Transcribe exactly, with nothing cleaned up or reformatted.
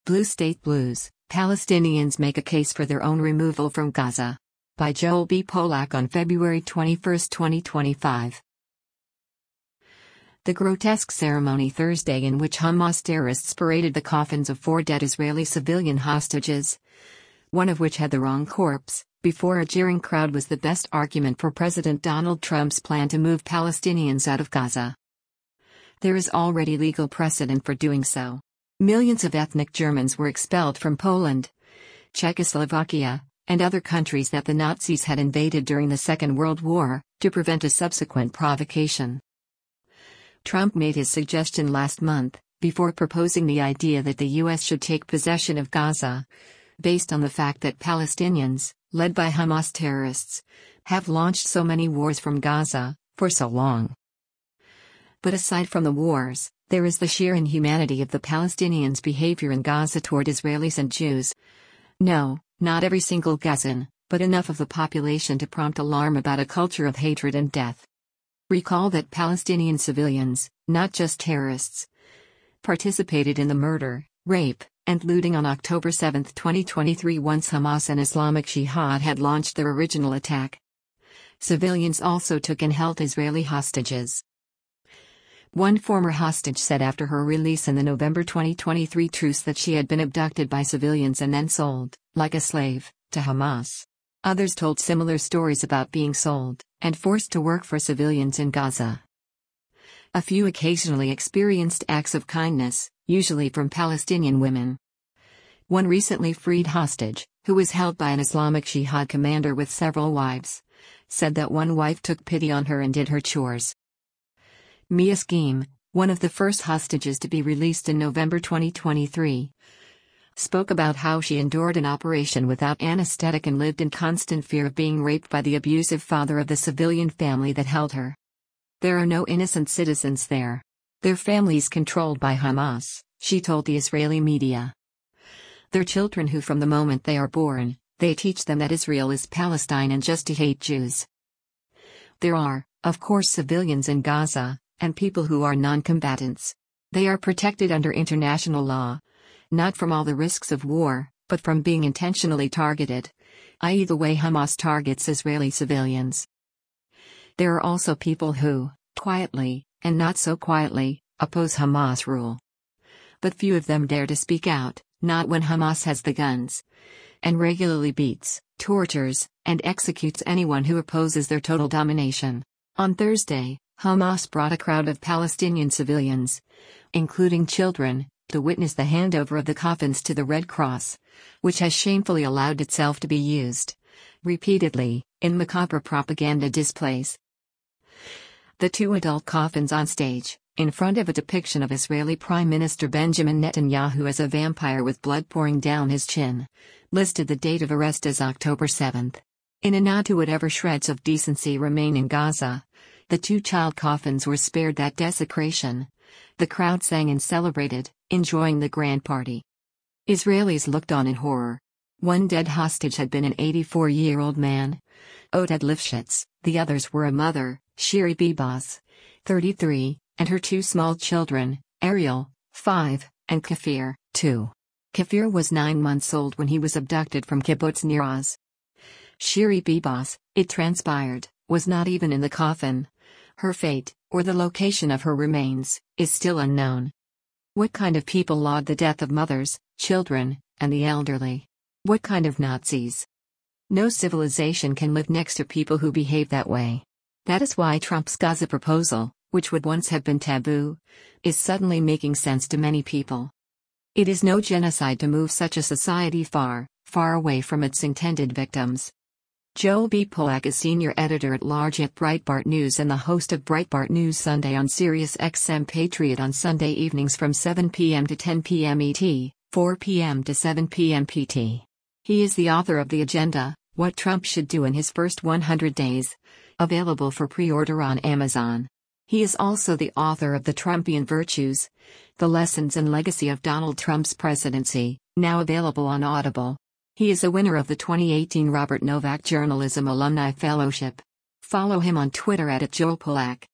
Blue State Blues, Palestinians make a case for their own removal from Gaza. By Joel B. Polak on February twenty-first, twenty twenty-five. The grotesque ceremony Thursday in which Hamas terrorists paraded the coffins of four dead Israeli civilian hostages, one of which had the wrong corpse, before a jeering crowd was the best argument for President Donald Trump's plan to move Palestinians out of Gaza. There is already legal precedent for doing so. Millions of ethnic Germans were expelled from Poland, Czechoslovakia, and other countries that the Nazis had invaded during the Second World War, to prevent a subsequent provocation. Trump made his suggestion last month, before proposing the idea that the U S should take possession of Gaza, based on the fact that Palestinians, led by Hamas terrorists, have launched so many wars from Gaza, for so long. But aside from the wars, there is the sheer inhumanity of the Palestinians' behavior in Gaza toward Israelis and Jews. No, not every single Gazan, but enough of the population to prompt alarm about a culture of hatred and death. Recall that Palestinian civilians, not just terrorists, participated in the murder, rape, and looting on October seventh, twenty twenty-three once Hamas and Islamic Jihad had launched their original attack. Civilians also took and held Israeli hostages. One former hostage said after her release in the November twenty twenty-three truce that she had been abducted by civilians and then sold, like a slave, to Hamas. Others told similar stories about being sold, and forced to work for civilians in Gaza. A few occasionally experienced acts of kindness, usually from Palestinian women. One recently freed hostage, who was held by an Islamic Jihad commander with several wives, said that one wife took pity on her and did her chores. Mia Scheme, one of the first hostages to be released in November twenty twenty-three, spoke about how she endured an operation without anesthetic and lived in constant fear of being raped by the abusive father of the civilian family that held her. There are no innocent citizens there. Their families controlled by Hamas, she told the Israeli media. Their children who from the moment they are born, they teach them that Israel is Palestine and just to hate Jews. There are, of course, civilians in Gaza, and people who are non-combatants. They are protected under international law, not from all the risks of war, but from being intentionally targeted, that is the way Hamas targets Israeli civilians. There are also people who, quietly, and not so quietly, oppose Hamas rule. But few of them dare to speak out, not when Hamas has the guns, and regularly beats, tortures, and executes anyone who opposes their total domination. On Thursday, Hamas brought a crowd of Palestinian civilians, including children, to witness the handover of the coffins to the Red Cross, which has shamefully allowed itself to be used, repeatedly, in macabre propaganda displays. The two adult coffins on stage, in front of a depiction of Israeli Prime Minister Benjamin Netanyahu as a vampire with blood pouring down his chin, listed the date of arrest as October seventh. In a nod to whatever shreds of decency remain in Gaza, the two child coffins were spared that desecration. The crowd sang and celebrated, enjoying the grand party. Israelis looked on in horror. One dead hostage had been an eighty-four-year-old man, Oded Lifshitz. The others were a mother, Shiri Bibas, thirty-three, and her two small children, Ariel, five, and Kafir, two. Kafir was nine months old when he was abducted from Kibbutz Nir Oz. Shiri Bibas, it transpired, was not even in the coffin. Her fate, or the location of her remains, is still unknown. What kind of people laud the death of mothers, children, and the elderly? What kind of Nazis? No civilization can live next to people who behave that way. That is why Trump's Gaza proposal, which would once have been taboo, is suddenly making sense to many people. It is no genocide to move such a society far, far away from its intended victims. Joel B. Polak is senior editor-at-large at Breitbart News and the host of Breitbart News Sunday on Sirius X M Patriot on Sunday evenings from seven p m to ten p m E T, four p m to seven p m P T. He is the author of The Agenda, What Trump Should Do in His First one hundred days, available for pre-order on Amazon. He is also the author of The Trumpian Virtues, The Lessons and Legacy of Donald Trump's Presidency, now available on Audible. He is a winner of the twenty eighteen Robert Novak Journalism Alumni Fellowship. Follow him on Twitter at Joel Polak.